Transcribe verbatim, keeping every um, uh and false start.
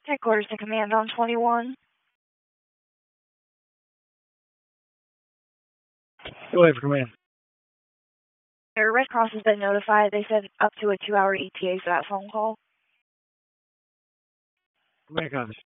Headquarters to command on twenty-one. Go ahead for command. Their Red Cross has been notified. They said up to a two-hour E T A for that phone call. Command copies.